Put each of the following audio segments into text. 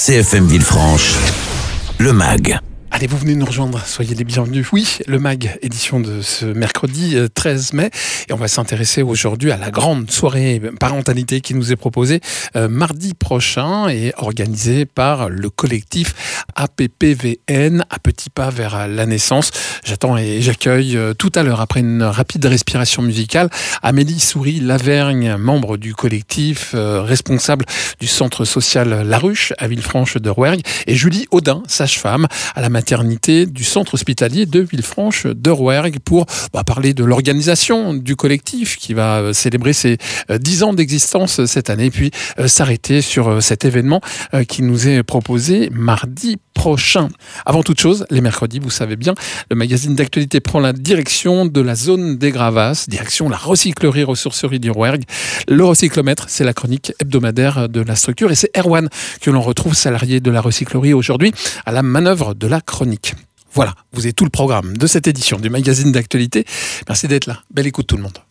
CFM Villefranche, le MAG. Allez, vous venez nous rejoindre, soyez les bienvenus. Oui, le MAG, édition de ce mercredi 13 mai. Et on va s'intéresser aujourd'hui à la grande soirée parentalité qui nous est proposée mardi prochain et organisée par le collectif APPVN, à petits pas vers la naissance. J'attends et j'accueille tout à l'heure, après une rapide respiration musicale, Amélie Souris-Lavergne, membre du collectif, responsable du centre social La Ruche à Villefranche de Rouergue, et Julie Audin, sage-femme à la maternité du centre hospitalier de Villefranche de Rouergue pour parler de l'organisation du collectif qui va célébrer ses 10 ans d'existence cette année, puis s'arrêter sur cet événement qui nous est proposé mardi prochain. Avant toute chose, les mercredis, vous savez bien, le magazine d'actualité prend la direction de la zone des Gravasses, direction la recyclerie ressourcerie du Rouergue. Le recyclomètre, c'est la chronique hebdomadaire de la structure et c'est Erwan que l'on retrouve, salarié de la recyclerie aujourd'hui, à la manœuvre de la chronique. Voilà, vous avez tout le programme de cette édition du magazine d'actualité. Merci d'être là. Belle écoute tout le monde.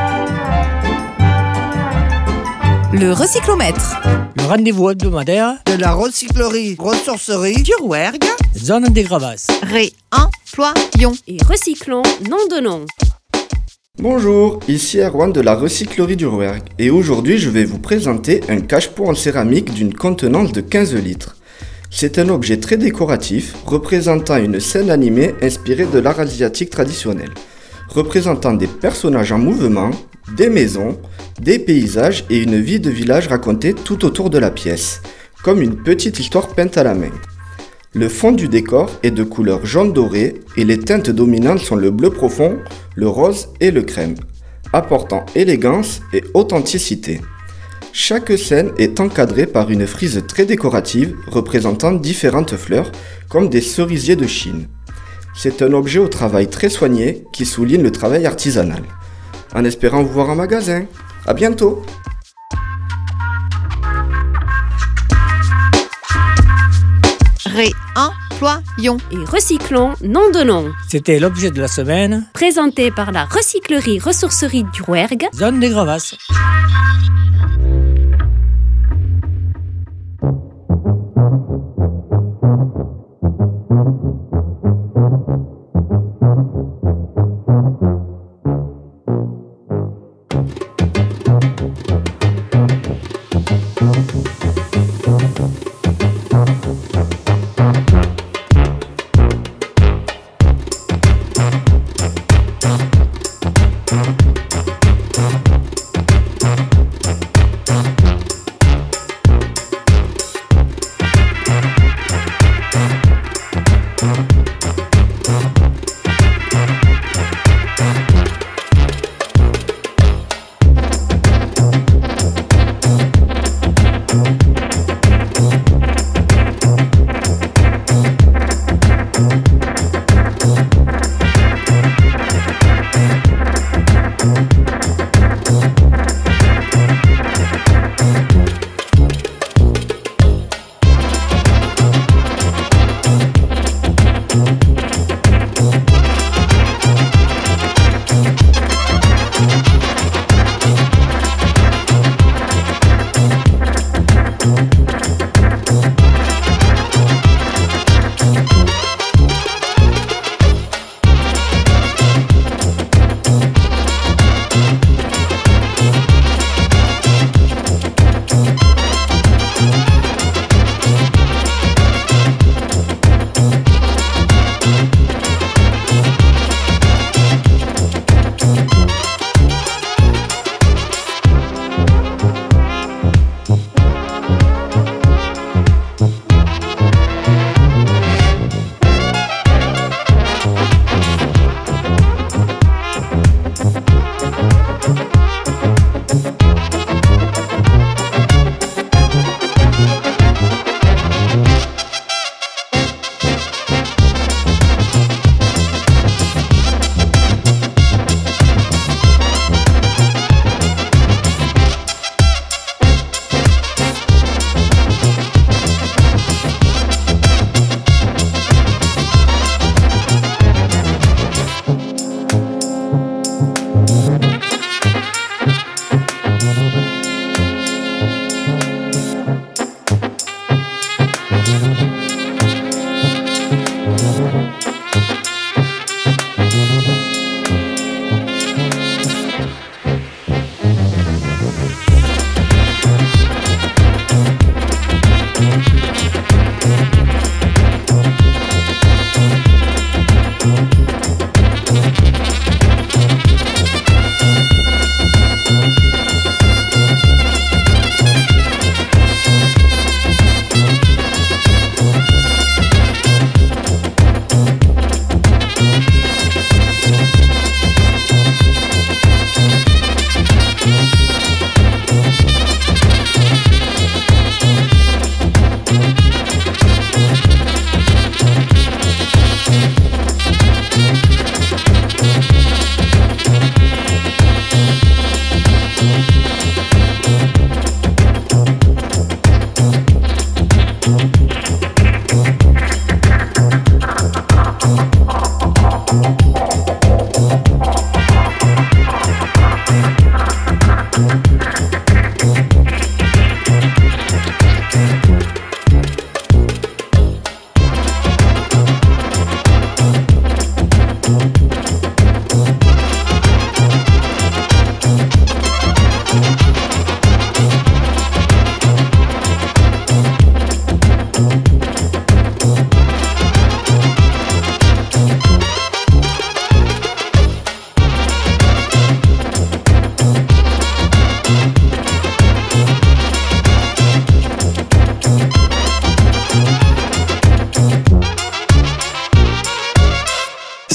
Le recyclomètre. Le rendez-vous hebdomadaire de la recyclerie ressourcerie du Rouergue. Zone des Gravasses. Réemployons et recyclons, nom de nom. Bonjour, ici Erwan de la recyclerie du Rouergue et aujourd'hui je vais vous présenter un cache-pot en céramique d'une contenance de 15 litres. C'est un objet très décoratif représentant une scène animée inspirée de l'art asiatique traditionnel, représentant des personnages en mouvement, des maisons, des paysages et une vie de village racontée tout autour de la pièce, comme une petite histoire peinte à la main. Le fond du décor est de couleur jaune doré et les teintes dominantes sont le bleu profond, le rose et le crème, apportant élégance et authenticité. Chaque scène est encadrée par une frise très décorative représentant différentes fleurs comme des cerisiers de Chine. C'est un objet au travail très soigné qui souligne le travail artisanal. En espérant vous voir en magasin. À bientôt! Réemployons et recyclons, nom de nom. C'était l'objet de la semaine, Présenté par la recyclerie ressourcerie du Rouergue. Zone des Gravasses.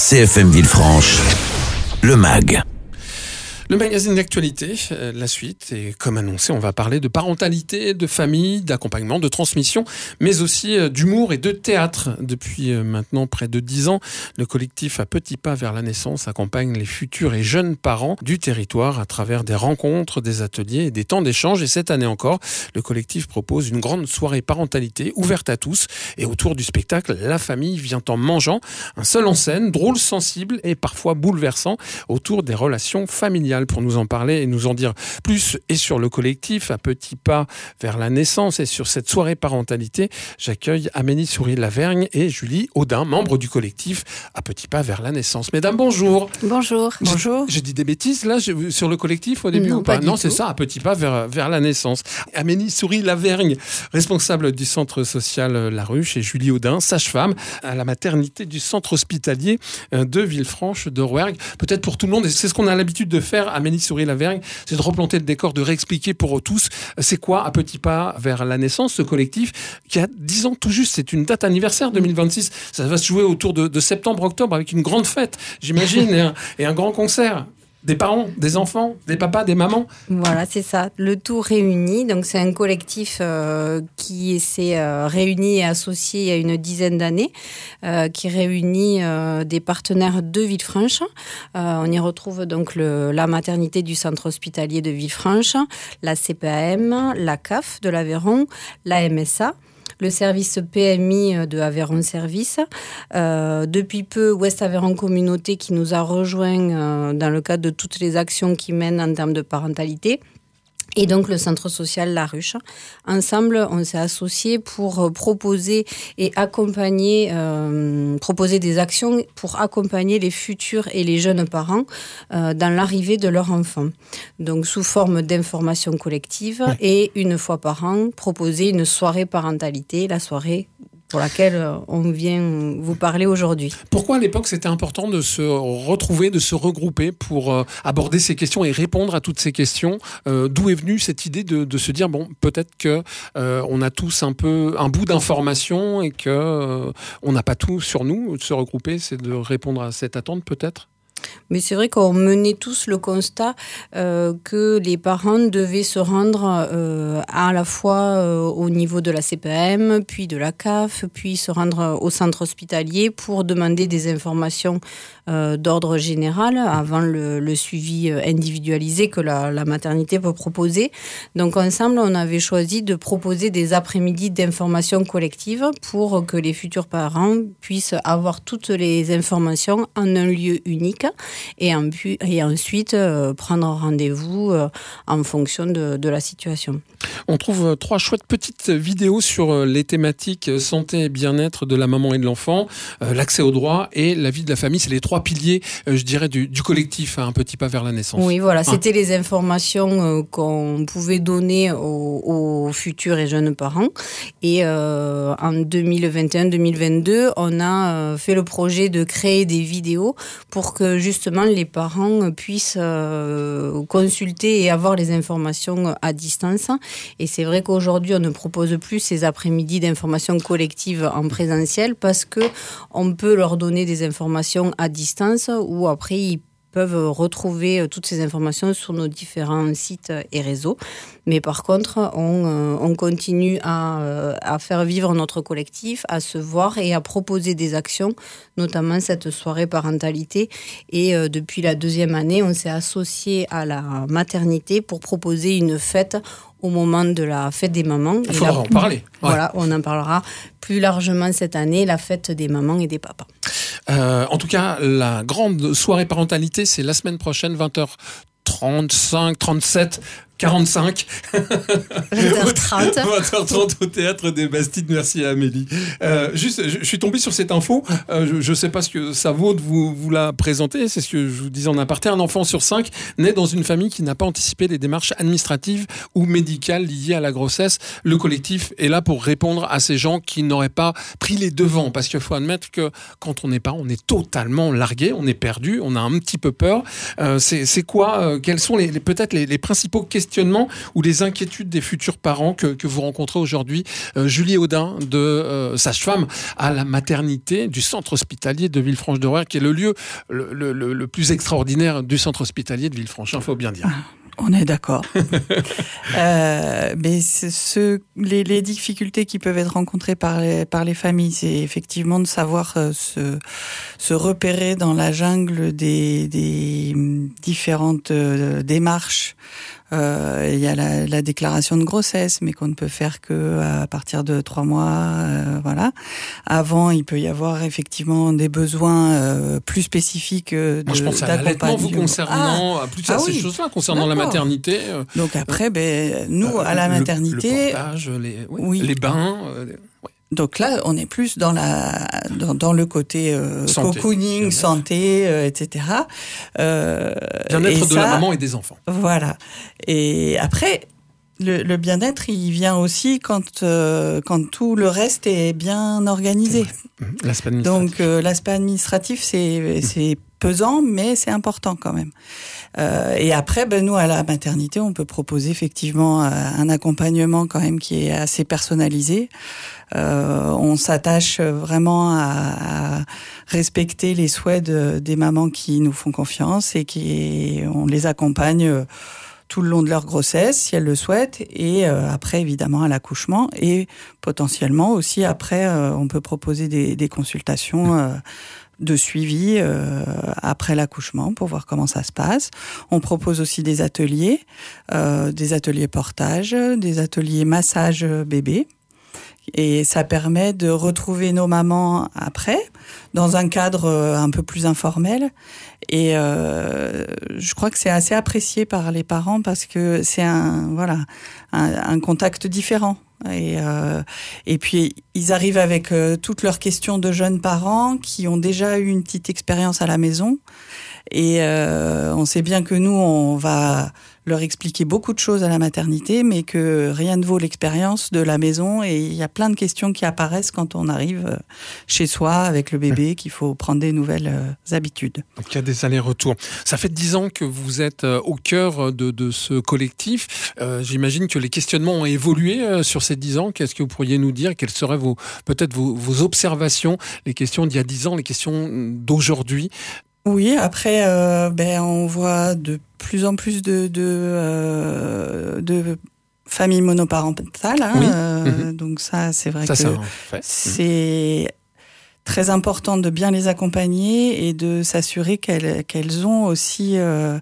CFM Villefranche, le MAG. Le magazine d'actualité, la suite, et comme annoncé, on va parler de parentalité, de famille, d'accompagnement, de transmission, mais aussi d'humour et de théâtre. Depuis maintenant près de 10 ans, le collectif À Petits Pas vers la naissance accompagne les futurs et jeunes parents du territoire à travers des rencontres, des ateliers et des temps d'échange. Et cette année encore, le collectif propose une grande soirée parentalité ouverte à tous. Et autour du spectacle, la famille vient en mangeant, un seul en scène, drôle, sensible et parfois bouleversant, autour des relations familiales. Pour nous en parler et nous en dire plus et sur le collectif À Petits Pas vers la naissance et sur cette soirée parentalité, j'accueille Amélie Souris-Lavergne et Julie Audin, membres du collectif À Petits Pas vers la naissance. Mesdames, bonjour. Bonjour. Bonjour. J'ai dit des bêtises là sur le collectif au début non, ou pas? Non, du c'est tout. ça, À Petits Pas vers la naissance. Amélie Souris-Lavergne, responsable du centre social La Ruche, et Julie Audin, sage-femme à la maternité du centre hospitalier de Villefranche de Rouergue. Peut-être pour tout le monde, et c'est ce qu'on a l'habitude de faire, Amélie Souris-Lavergne, c'est de replanter le décor, de réexpliquer pour tous c'est quoi À Petits Pas vers la naissance, ce collectif qui a 10 ans tout juste, c'est une date anniversaire 2026, ça va se jouer autour de septembre-octobre avec une grande fête, j'imagine, et un grand concert. Des parents, des enfants, des papas, des mamans. Voilà, c'est ça. Le tout réuni. Donc, c'est un collectif qui s'est réuni et associé il y a une dizaine d'années, qui réunit des partenaires de Villefranche. On y retrouve donc la maternité du centre hospitalier de Villefranche, la CPAM, la CAF de l'Aveyron, la MSA, le service PMI de Aveyron Service. Depuis peu, Ouest Aveyron Communauté qui nous a rejoints dans le cadre de toutes les actions qui mènent en termes de parentalité. Et donc le centre social La Ruche. Ensemble, on s'est associés pour proposer et accompagner, proposer des actions pour accompagner les futurs et les jeunes parents dans l'arrivée de leur enfant. Donc sous forme d'information collective et une fois par an, proposer une soirée parentalité, la soirée pour laquelle on vient vous parler aujourd'hui. Pourquoi à l'époque c'était important de se retrouver, de se regrouper pour aborder ces questions et répondre à toutes ces questions? D'où est venue cette idée de se dire bon, peut-être que on a tous un bout d'information et que on n'a pas tout sur nous. De se regrouper, c'est de répondre à cette attente peut-être? Mais c'est vrai qu'on menait tous le constat que les parents devaient se rendre à la fois au niveau de la CPAM, puis de la CAF, puis se rendre au centre hospitalier pour demander des informations d'ordre général avant le suivi individualisé que la maternité peut proposer. Donc ensemble, on avait choisi de proposer des après-midi d'information collective pour que les futurs parents puissent avoir toutes les informations en un lieu unique et ensuite prendre rendez-vous en fonction de la situation. On trouve 3 chouettes petites vidéos sur les thématiques santé et bien-être de la maman et de l'enfant, l'accès aux droits et la vie de la famille. C'est les 3 piliers, je dirais, du collectif Un Petit Pas vers la naissance. Oui, voilà, c'était les informations qu'on pouvait donner aux futurs et jeunes parents. Et en 2021-2022, on a fait le projet de créer des vidéos pour que justement les parents puissent consulter et avoir les informations à distance. Et c'est vrai qu'aujourd'hui, on ne propose plus ces après-midi d'information collective en présentiel parce qu'on peut leur donner des informations à distance ou après ils peuvent retrouver toutes ces informations sur nos différents sites et réseaux. Mais par contre, on continue à faire vivre notre collectif, à se voir et à proposer des actions, notamment cette soirée parentalité. Et depuis la 2e année, on s'est associé à la maternité pour proposer une fête au moment de la fête des mamans. Il faudra en parler. Voilà, on en parlera plus largement cette année, la fête des mamans et des papas. En tout cas, la grande soirée parentalité, c'est la semaine prochaine, 20h35, 37... 45. 20h30. 20h30 au Théâtre des Bastides. Merci à Amélie. Juste, je suis tombé sur cette info. Je ne sais pas ce que ça vaut de vous la présenter. C'est ce que je vous disais en aparté. Un enfant sur 5 naît dans une famille qui n'a pas anticipé les démarches administratives ou médicales liées à la grossesse. Le collectif est là pour répondre à ces gens qui n'auraient pas pris les devants. Parce qu'il faut admettre que quand on n'est pas, on est totalement largué, on est perdu, on a un petit peu peur. C'est quoi, quelles sont peut-être les principaux questions questionnements ou les inquiétudes des futurs parents que vous rencontrez aujourd'hui. Julie Audin, sage-femme à la maternité du centre hospitalier de Villefranche-de-Rouergue, qui est le lieu le plus extraordinaire du centre hospitalier de Villefranche, il faut bien dire. On est d'accord. Mais les difficultés qui peuvent être rencontrées par les familles, c'est effectivement de savoir se repérer dans la jungle des différentes démarches. Il y a la déclaration de grossesse, mais qu'on ne peut faire que à partir de 3 mois, voilà. Avant, il peut y avoir effectivement des besoins plus spécifiques Moi, je pense à l'allaitement vous concernant, ces choses-là, concernant la maternité. Donc après, nous, à la maternité... Le portage, les bains... Donc là, on est plus dans le côté cocooning, santé, etc. Bien-être de la maman et des enfants. Voilà. Et après, le bien-être, il vient aussi quand tout le reste est bien organisé. L'aspect administratif. Donc l'aspect administratif, c'est pesant, mais c'est important quand même. Et après, nous, à la maternité, on peut proposer effectivement un accompagnement quand même qui est assez personnalisé. On s'attache vraiment à respecter les souhaits des mamans qui nous font confiance et on les accompagne tout le long de leur grossesse, si elles le souhaitent, et après, évidemment, à l'accouchement. Et potentiellement aussi, après, on peut proposer des consultations de suivi après l'accouchement pour voir comment ça se passe. On propose aussi des ateliers portage, des ateliers massage bébé. Et ça permet de retrouver nos mamans après, dans un cadre un peu plus informel. Et je crois que c'est assez apprécié par les parents parce que c'est un contact différent. Et puis, ils arrivent avec toutes leurs questions de jeunes parents qui ont déjà eu une petite expérience à la maison. Et on sait bien que nous, on va leur expliquer beaucoup de choses à la maternité, mais que rien ne vaut l'expérience de la maison. Et il y a plein de questions qui apparaissent quand on arrive chez soi avec le bébé, qu'il faut prendre des nouvelles habitudes. Donc il y a des allers-retours. Ça fait 10 ans que vous êtes au cœur de ce collectif. J'imagine que les questionnements ont évolué sur ces 10 ans. Qu'est-ce que vous pourriez nous dire? Quelles seraient peut-être vos observations? Les questions d'il y a 10 ans, les questions d'aujourd'hui? Oui, après, on voit de plus en plus de familles monoparentales. Donc ça, c'est vrai que c'est très important de bien les accompagner et de s'assurer qu'elles ont aussi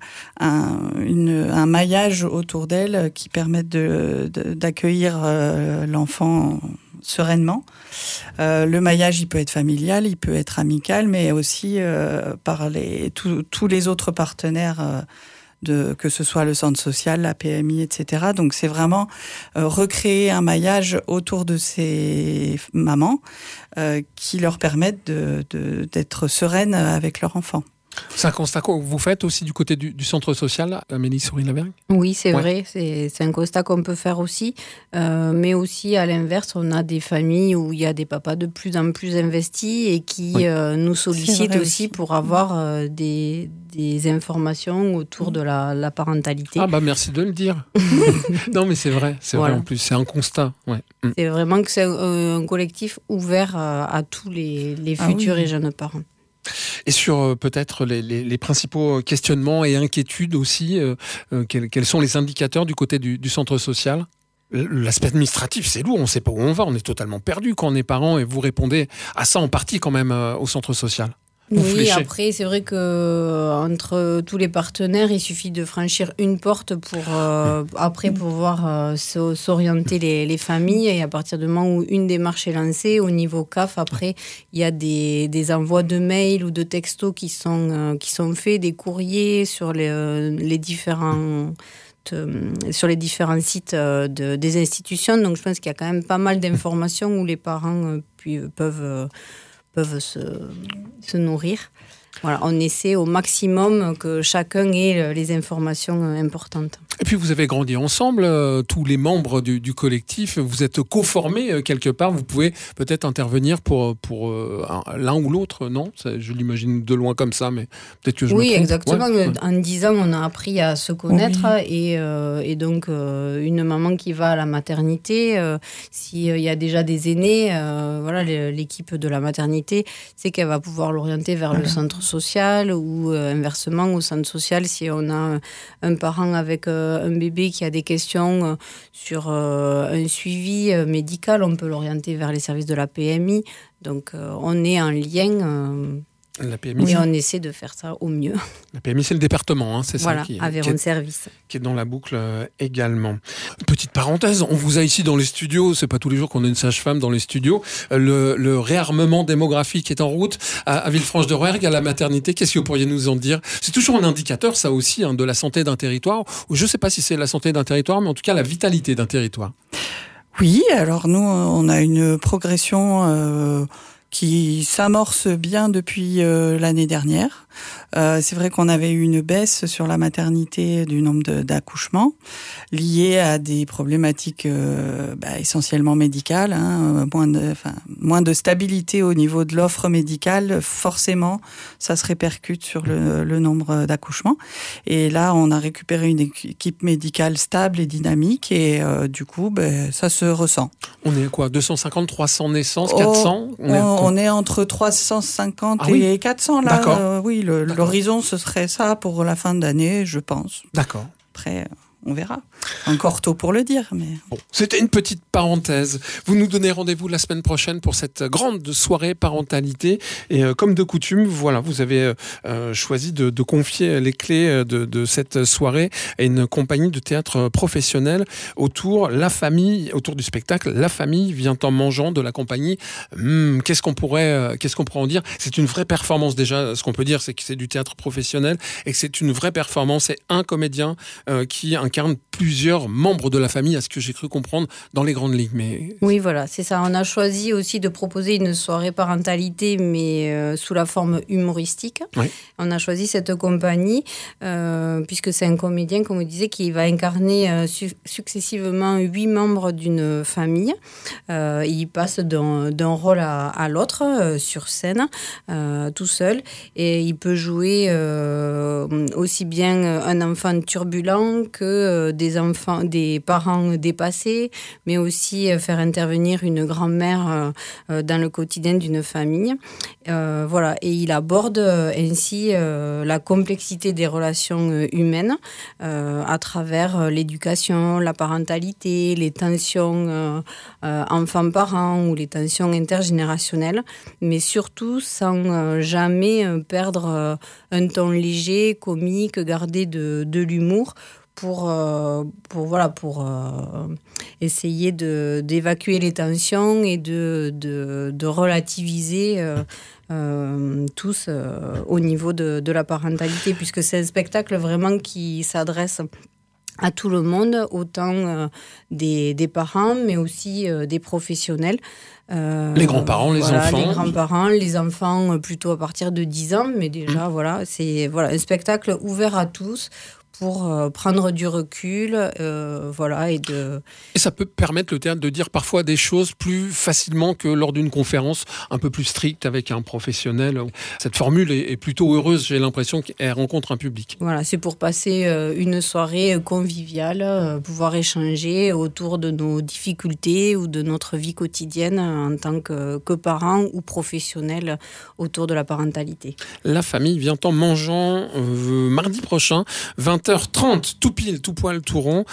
un maillage autour d'elles qui permette d'accueillir l'enfant sereinement. Le maillage, il peut être familial, il peut être amical, mais aussi par tous les autres partenaires que ce soit le centre social, la PMI, etc. Donc c'est vraiment recréer un maillage autour de ces mamans qui leur permettent d'être sereines avec leur enfant. C'est un constat que vous faites aussi du côté du centre social, Amélie Souris-Lavergne? Oui, c'est vrai, c'est un constat qu'on peut faire aussi. Mais aussi, à l'inverse, on a des familles où il y a des papas de plus en plus investis et qui nous sollicitent aussi pour avoir des informations autour de la parentalité. Ah merci de le dire. Non, mais c'est vrai vrai en plus, c'est un constat. Ouais. C'est vraiment que c'est un collectif ouvert à tous les futurs et jeunes parents. Et sur peut-être les principaux questionnements et inquiétudes aussi, quels sont les indicateurs du côté du centre social? L'aspect administratif, c'est lourd, on ne sait pas où on va, on est totalement perdu quand on est parent et vous répondez à ça en partie quand même au centre social. Oui, après, c'est vrai que entre tous les partenaires, il suffit de franchir une porte pour après pouvoir s'orienter les familles. Et à partir du moment où une démarche est lancée, au niveau CAF, après, il y a des envois de mails ou de textos qui sont faits, des courriers sur les différents sites des institutions. Donc, je pense qu'il y a quand même pas mal d'informations où les parents peuvent se nourrir. Voilà, on essaie au maximum que chacun ait les informations importantes. Et puis vous avez grandi ensemble, tous les membres du collectif, vous êtes co-formés quelque part, vous pouvez peut-être intervenir pour l'un ou l'autre, non ? Je l'imagine de loin comme ça, mais peut-être que je me trompe. Oui, exactement. Ouais. En 10 ans, on a appris à se connaître et donc une maman qui va à la maternité, s'il y a déjà des aînés, l'équipe de la maternité, c'est qu'elle va pouvoir l'orienter vers le centre social ou inversement au centre social si on a un parent avec un bébé qui a des questions sur un suivi médical, on peut l'orienter vers les services de la PMI. Donc on est en lien. La PMI, et on essaie de faire ça au mieux. La PMI, c'est le département, c'est voilà, ça qui est dans la boucle également. Petite parenthèse, on vous a ici dans les studios, c'est pas tous les jours qu'on a une sage-femme dans les studios. Le réarmement démographique est en route à Villefranche-de-Rouergue, à la maternité. Qu'est-ce que vous pourriez nous en dire ? C'est toujours un indicateur, ça aussi, de la santé d'un territoire. Je ne sais pas si c'est la santé d'un territoire, mais en tout cas la vitalité d'un territoire. Oui, alors nous, on a une progression qui s'amorce bien depuis l'année dernière. C'est vrai qu'on avait eu une baisse sur la maternité du nombre d'accouchements liées à des problématiques essentiellement médicales, moins de stabilité au niveau de l'offre médicale. Forcément, ça se répercute sur le nombre d'accouchements. Et là, on a récupéré une équipe médicale stable et dynamique et du coup, ça se ressent. On est quoi, 250, 300 naissances, 400 on est entre 350 et 400 là. D'accord. Oui, l'horizon ce serait ça pour la fin d'année, je pense. D'accord. Après, on verra. Encore tôt pour le dire, mais... Bon, c'était une petite parenthèse. Vous nous donnez rendez-vous la semaine prochaine pour cette grande soirée parentalité. Et comme de coutume, voilà, vous avez choisi de confier les clés de cette soirée à une compagnie de théâtre professionnel autour du spectacle. La famille vient en mangeant de la compagnie. Qu'est-ce qu'on pourrait en dire ? C'est une vraie performance déjà. Ce qu'on peut dire, c'est que c'est du théâtre professionnel et que c'est une vraie performance. C'est un comédien qui incarne plusieurs membres de la famille, à ce que j'ai cru comprendre dans les grandes lignes. Mais... Oui, voilà, c'est ça. On a choisi aussi de proposer une soirée parentalité, mais sous la forme humoristique. Oui. On a choisi cette compagnie, puisque c'est un comédien, comme on disait, qui va incarner successivement 8 membres d'une famille. Il passe d'un rôle à l'autre sur scène, tout seul, et il peut jouer aussi bien un enfant turbulent que des parents dépassés, mais aussi faire intervenir une grand-mère dans le quotidien d'une famille. Voilà, et il aborde ainsi la complexité des relations humaines à travers l'éducation, la parentalité, les tensions enfants-parents ou les tensions intergénérationnelles, mais surtout sans jamais perdre un ton léger, comique, garder de l'humour, pour essayer d'évacuer les tensions et de relativiser tous au niveau de la parentalité, puisque c'est un spectacle vraiment qui s'adresse à tout le monde, autant des parents, mais aussi des professionnels. Les grands-parents, les enfants. Les grands-parents, les enfants plutôt à partir de 10 ans, mais déjà, c'est un spectacle ouvert à tous, pour prendre du recul, Et ça peut permettre le théâtre de dire parfois des choses plus facilement que lors d'une conférence un peu plus stricte avec un professionnel. Cette formule est plutôt heureuse, j'ai l'impression qu'elle rencontre un public. Voilà, c'est pour passer une soirée conviviale, pouvoir échanger autour de nos difficultés ou de notre vie quotidienne en tant que parents ou professionnels autour de la parentalité. La famille vient en mangeant mardi prochain, 20h30, tout pile, tout poil, tout rond,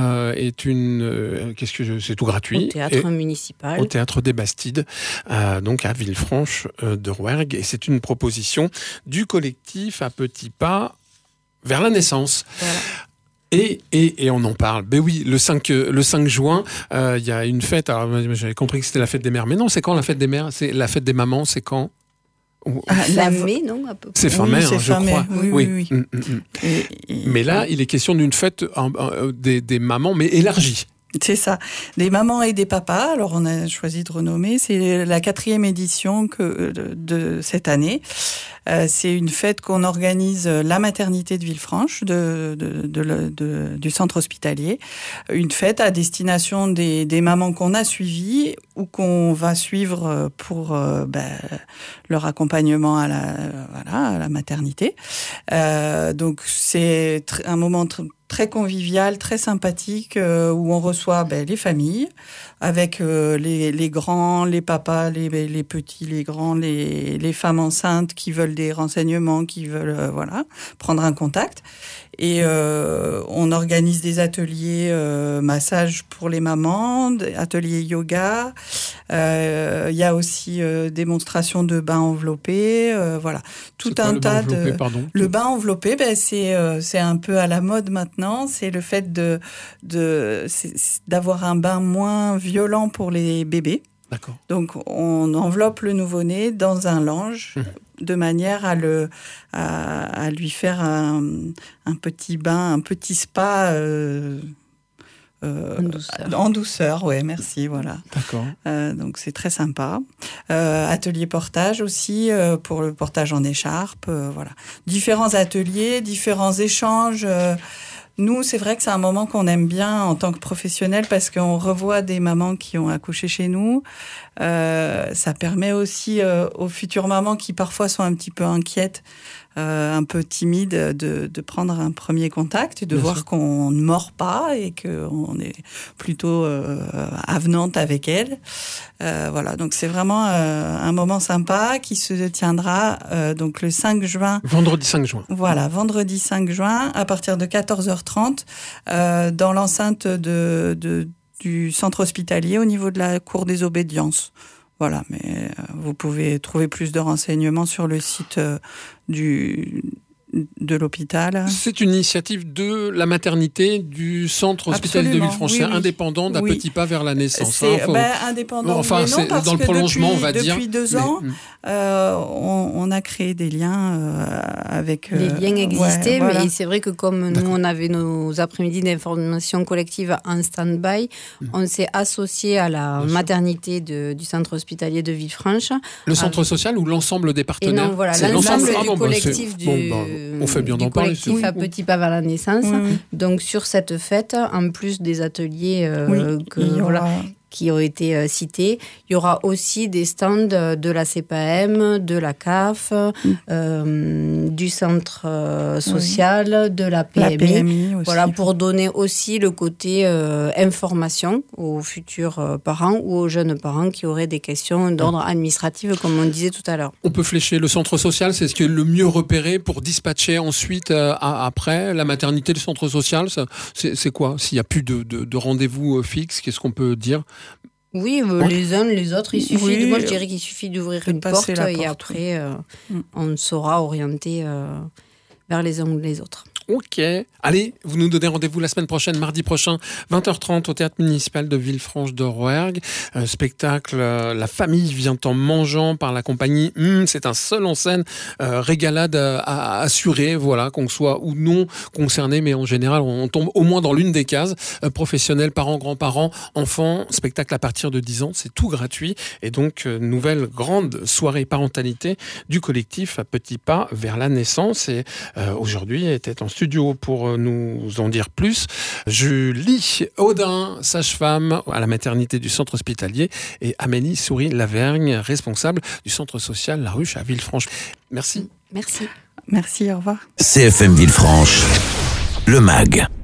c'est tout gratuit. Au théâtre municipal. Au théâtre des Bastides, donc à Villefranche-de-Rouergue. Et c'est une proposition du collectif à petits pas vers la naissance. Voilà. Et on en parle. Ben oui, le 5 juin, il y a une fête. Alors, j'avais compris que c'était la fête des mères. Mais non, c'est quand la fête des mères ? C'est la fête des mamans, c'est quand ? Fin mai, non, à peu près. C'est fin mai, je crois. Oui. Mais là, il est question d'une fête des mamans, mais élargie. C'est ça. Des mamans et des papas. Alors, on a choisi de renommer. C'est la 4e édition de cette année. C'est une fête qu'on organise la maternité de Villefranche, du centre hospitalier. Une fête à destination des mamans qu'on a suivies ou qu'on va suivre pour leur accompagnement à la maternité. Donc, c'est un moment très convivial, très sympathique, où on reçoit les familles, avec les grands, les papas, les petits, les grands, les femmes enceintes qui veulent des renseignements, qui veulent prendre un contact. Et on organise des ateliers massage pour les mamans, ateliers yoga. Il y a aussi démonstration de bains enveloppés. Tout un tas de. Le bain enveloppé, c'est un peu à la mode maintenant. C'est le fait d'avoir un bain moins violent pour les bébés. D'accord. Donc on enveloppe le nouveau-né dans un linge. De manière à lui faire un petit bain, un petit spa en douceur, ouais, merci, voilà. D'accord. Donc c'est très sympa. Atelier portage aussi, pour le portage en écharpe, voilà. Différents ateliers, différents échanges. Nous, c'est vrai que c'est un moment qu'on aime bien en tant que professionnels parce qu'on revoit des mamans qui ont accouché chez nous. Ça permet aussi aux futures mamans qui parfois sont un petit peu inquiètes, un peu timides, de prendre un premier contact et de voir qu'on ne mord pas et qu'on est plutôt avenante avec elles. Voilà, donc c'est vraiment un moment sympa qui se tiendra donc le 5 juin. Vendredi 5 juin. Voilà, vendredi 5 juin à partir de 14h30 dans l'enceinte du centre hospitalier au niveau de la cour des obédiences. Voilà, mais vous pouvez trouver plus de renseignements sur le site de l'hôpital. C'est une initiative de la maternité du centre hospitalier de Villefranche. C'est indépendant d'un petit pas vers la naissance. C'est indépendant, mais non, parce dans le prolongement, on va dire. Depuis 2 ans, on a créé des liens avec... Les liens existaient, mais c'est vrai que comme nous, on avait nos après-midi d'information collective en stand-by, on s'est associé à la maternité du centre hospitalier de Villefranche. Le centre social ou l'ensemble des partenaires? Et non, voilà, l'ensemble du collectif on fait bien d'en parler. Collectif à petit pas vers la naissance. Donc sur cette fête, en plus des ateliers qui ont été cités, il y aura aussi des stands de la CPAM, de la CAF, du centre social, de la PMI, voilà, pour donner aussi le côté information aux futurs parents ou aux jeunes parents qui auraient des questions d'ordre administratif, comme on disait tout à l'heure. On peut flécher le centre social, c'est ce qui est le mieux repéré pour dispatcher ensuite, après, la maternité, le centre social, c'est quoi? S'il n'y a plus de rendez-vous fixe, qu'est-ce qu'on peut dire? Oui, les uns, les autres, il suffit. Moi, je dirais qu'il suffit d'ouvrir une porte et après, on saura orienter vers les uns ou les autres. Ok. Allez, vous nous donnez rendez-vous la semaine prochaine, mardi prochain, 20h30 au Théâtre municipal de Villefranche de Rouergue. Spectacle La famille vient en mangeant par la compagnie. C'est un seul en scène, régalade à assurer, voilà, qu'on soit ou non concerné, mais en général, on tombe au moins dans l'une des cases. Professionnels, parents, grands-parents, enfants, spectacle à partir de 10 ans, c'est tout gratuit. Et donc, nouvelle grande soirée parentalité du collectif à petits pas vers la naissance. Et aujourd'hui, était en studio pour nous en dire plus Julie Audin, sage-femme à la maternité du centre hospitalier, et Amélie Souris-Lavergne, responsable du centre social La Ruche à Villefranche. Merci. Merci. Merci, au revoir. CFM Villefranche, le MAG.